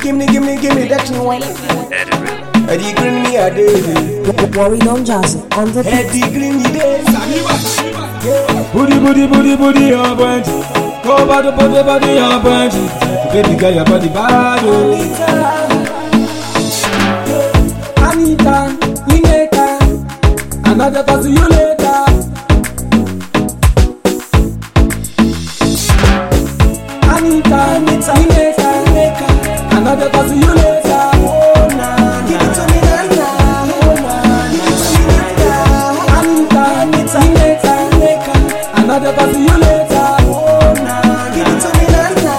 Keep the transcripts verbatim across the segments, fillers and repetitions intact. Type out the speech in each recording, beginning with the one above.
give me, give me, give me that thing wine. Eddie Green me a day. Worry don't jazz on the beat. Eddie Green me day. Booty, booty, booty, booty on point. Go body, body, body on point. Baby girl, your body bad. Anita, Ineka, another pass you later. Anita, Anita, Ineka, another pass you later. Oh na, give it to me na. Oh na, Anita, Anita, Ineka, another pass you later. Oh na, give it to me na.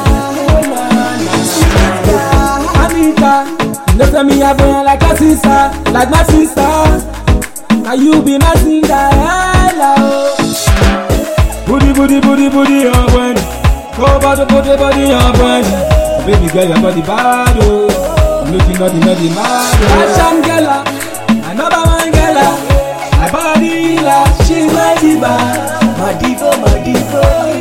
Oh na, Anita, you tell me I burn like a sister, like my sister. Now you be my Cinderella. Booty, booty, booty, booty on point. Go body, body, body on point. Baby girl, your body bad. I'm looking at the naughty mad. Fashion gala, another one gala. My body la, she's my diva, my diva, my diva.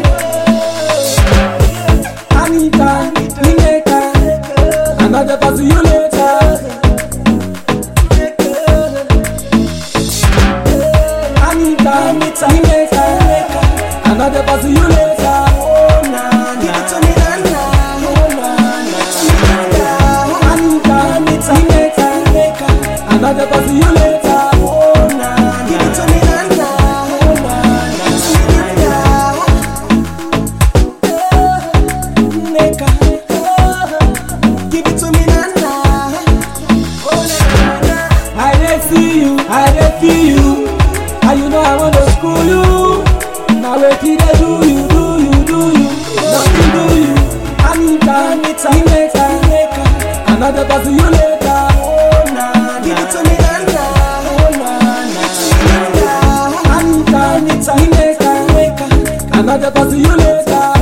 Anita, Ineka, another person you later. Anita, Anita, Ineka, another person you later. Oh na, give it to me na. Oh na, Anita, Anita, Ineka, another person you later. Oh na, give it to me na. Oh na, Ineka, give it to me na. Oh na, I dey see you, I dey feel you. And you know I wanna school you. Now wait till they do you, do you, do you, nothing do you. Anita, Anita, Ineka, Ineka, another person you later. Oh na, give it to me na. Oh na, Anita, Anita, Ineka, Ineka, another person you later.